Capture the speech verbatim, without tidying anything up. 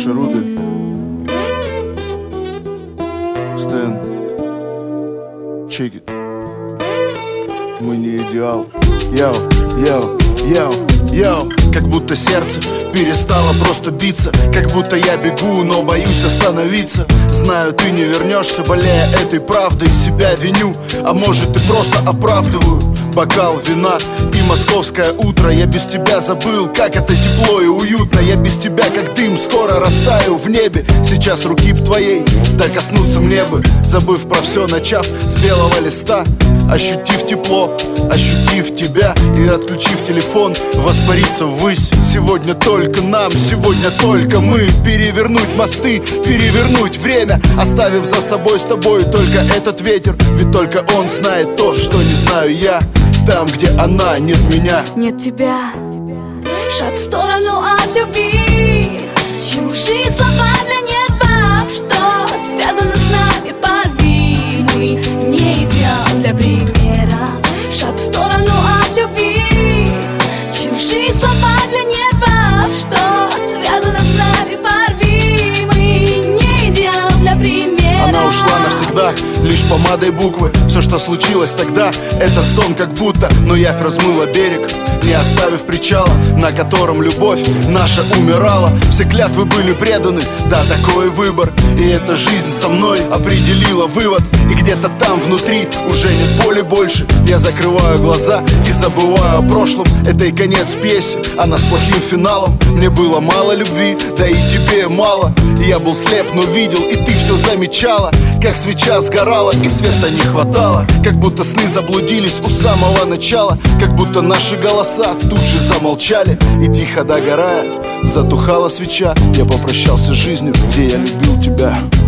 Шаруды, Стэн, check it. Мы не идеал. Йоу, йоу, йоу, йоу. Как будто сердце перестало просто биться, как будто я бегу, но боюсь остановиться. Знаю, ты не вернешься, болея этой правдой. Себя виню, а может и просто оправдываю. Бокал вина и московское утро. Я без тебя забыл, как это тепло и уютно. Я без тебя, как дым, скоро растаю в небе. Сейчас руки б твоей докоснуться мне бы, забыв про все, начав с белого листа. Ощутив тепло, ощутив тебя и отключив телефон, воспариться ввысь. Сегодня только нам, сегодня только мы. Перевернуть мосты, перевернуть время, оставив за собой с тобой только этот ветер. Ведь только он знает то, что не знаю я. Там, где она, нет меня. Нет тебя. Шаг в сторону от любви. Чужие слова для нервов, что связано с нами, порви. Мы не идеал для примера. Шаг в сторону от любви. Чужие слова для нервов, что связано с нами, порви. Мы не идеал для примера. Она ушла навсегда, лишь помадой буквы. Все, что случилось тогда, это сон как будто. Но явь размыла берег, не оставив причала, на котором любовь наша умирала. Все клятвы были преданы, да, такой выбор. И эта жизнь со мной определила вывод. И где-то там внутри уже нет боли больше. Я закрываю глаза и забываю о прошлом. Это и конец песни, она с плохим финалом. Мне было мало любви, да и тебе мало. Я был слеп, но видел, и ты все замечала. Как свеча сгорала, и света не хватало. Как будто сны заблудились у самого начала. Как будто наши голоса тут же замолчали. И тихо догорая, затухала свеча. Я попрощался с жизнью, где я любил тебя.